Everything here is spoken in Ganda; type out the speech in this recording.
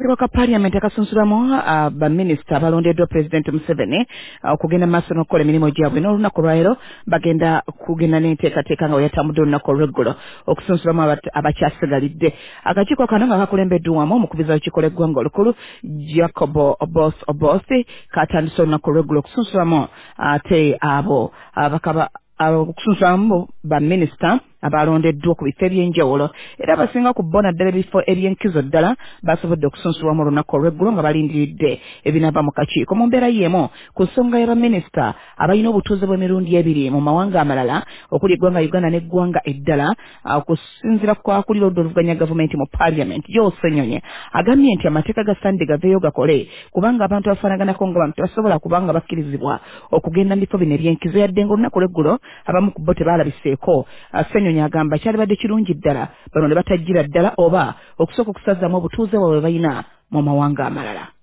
akatiko ka parliament akasunsulwamu baminisita abalondeddwa President Museveni okugenda maaso n'okukola emirimu gyabwe n'olunaku lwaleero bagenda kugenda n'enteekateeka nga weyatambudde olunaku olw'eggulo okusunsulwamu abakyasigalidde. Akakiiko kano nga kakulembeddwamu omukubiza w'ekiiko eggwanga olukulu Jacob Obosi katandise olunaku olw'eggulo okusunsulwamu ate abo okusunsulwamu baminisita abalondeddwa ku bifo eby'enjawulo era abasinga ku bona ddala ebifo eby'enkizo ddala basobodde okusunsulwamu olunaku olw'eggulo nga balindiridde ebinaava mu kakiiko mu mbeera y'emu ku nsonga y'abaminisita abalina obutuuze bw'emirundi ebiri mu mawanga amalala okuli eggwanga Uganda n'eggwanga eddala okusinziira ku akulira oludda oluvuganya gavumenti mu parliament Joe Ssenyonyi agambye nti amateeka gasaanidde gaveeyo gakole kubanga abantu bafaanaganako nga bantu tebasobola kubanga bakkirizibwa okugenda mu bifo bino eby'enkizo yadde ng'olunaku olw'eggulo abamu ku bo tebaalabiseeko. Ssenyonyi agamba kyalibadde kirungi ddala bano ne batajjira ddala oba okusooka okusazaamu obutuuze bwabwe balina mu mawanga amalala.